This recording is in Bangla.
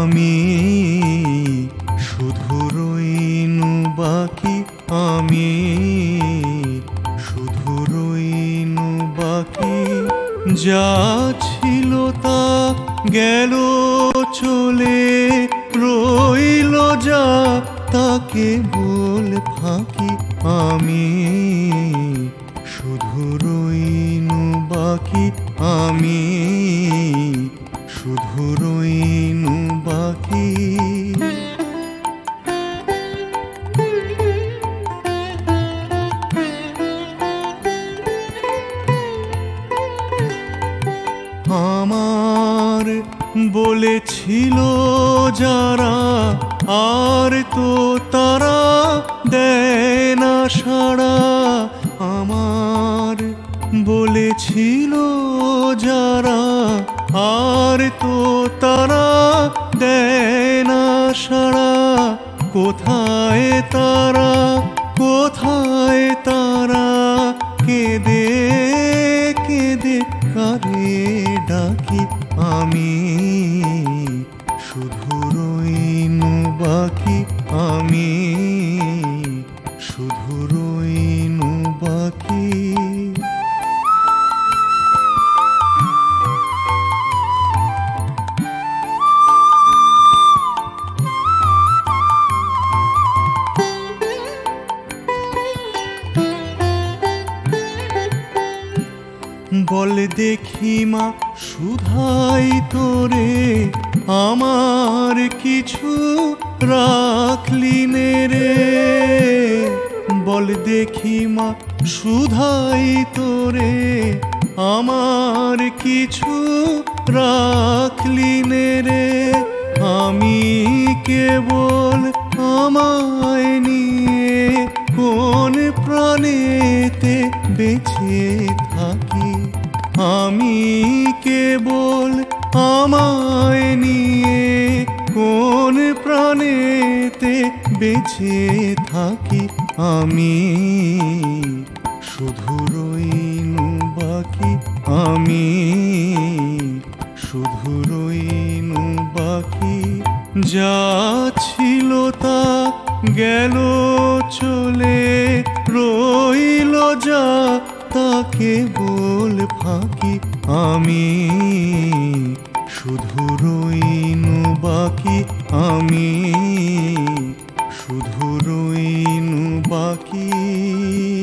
আমি শুধু রইনু বাকি, আমি শুধু রইনু বাকি। যা ছিল তা গেল চলে, রইল যা তাকে বল ফাঁকি। আমি শুধু রইনু বাকি, আমি শুধু রইনু বাকি। আমার বলেছিল যারা, আর তো তারা দেয় না সাড়া। আমার বলেছিল যারা, আর তো তারা দেয় না সাড়া। কোথায় তারা, কোথায় তারা, কেঁদে কেঁদে কারে ডাকি। আমি শুধু রইনু বাকি, আমি শুধু রইনু বাকি। বল দেখি মা সুধাই তোরে, আমার কিছু রাখলি নে রে। বল দেখি মা সুধাই তোরে, আমার কিছু রাখলি নে রে। আমি কেবল আমায় নিয়ে কোন প্রাণেতে বেঁচে থাকি। আমি কেবল আমায় নিয়ে কোন প্রাণেতে বেঁচে থাকি। আমি শুধু রইনু বাকি, আমি শুধু রইনু বাকি। যা ছিল তা গেল চলে, রইল যা তাকে বল ফাঁকি। আমি শুধু রইনু বাকি, আমি শুধু রইনু বাকি।